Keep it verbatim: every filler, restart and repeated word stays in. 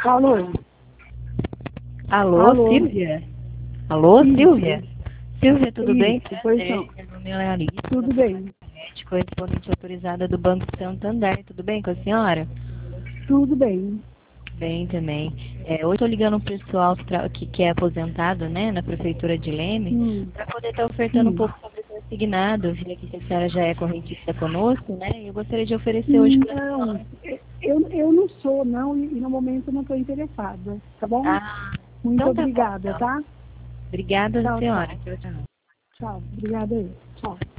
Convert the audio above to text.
Alô? Alô, Alô? Silvia? Alô, Isso. Silvia? Silvia, tudo Isso, bem? pois Prazer, não. meu nome é Alice, Tudo bem. médico correspondente autorizada do Banco Santander. Tudo bem com a senhora? Tudo bem. Bem também. É, hoje estou ligando para o pessoal que, tra- que, que é aposentado, né, na Prefeitura de Leme, Hum, para poder estar ofertando um sim. pouco sobre o consignado. Eu vi aqui que a senhora já é correntista conosco, né, e eu gostaria de oferecer hoje para a Não, senhora. eu, eu não sou, não, e, e no momento eu não estou interessada, tá bom? Ah, Muito então tá bom, obrigada, então. tá? Obrigada, Tchau, senhora. tchau. Tchau, tchau. Tchau. Obrigada aí. Tchau.